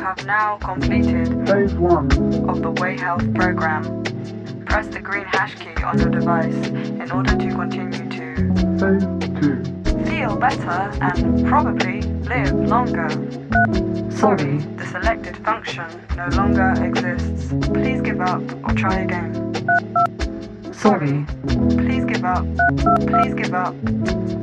have now completed Phase 1. of the Way Health program. Press the green hash key on your device in order to continue to Phase 2. feel better and probably live longer. Sorry, the selected function no longer exists. Please give up or try again. Sorry, please give up. Please give up.